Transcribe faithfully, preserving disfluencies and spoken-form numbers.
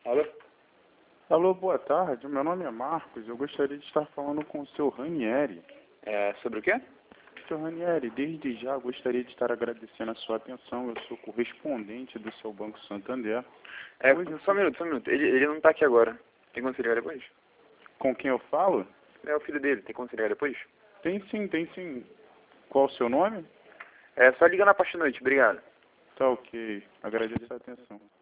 Alô? Alô, boa tarde. Meu nome é Marcos. Eu gostaria de estar falando com o seu Ranieri. É, sobre o quê? Seu Ranieri, desde já gostaria de estar agradecendo a sua atenção. Eu sou correspondente do seu Banco Santander. É, Hoje eu só um sou... minuto, só um minuto. Ele, ele não tá aqui agora. Tem como você ligar depois? Com quem eu falo? É o filho dele, tem como você ligar depois? Tem sim, tem sim. Qual o seu nome? É, só liga na parte da noite, obrigado. Tá ok. Agradeço a atenção.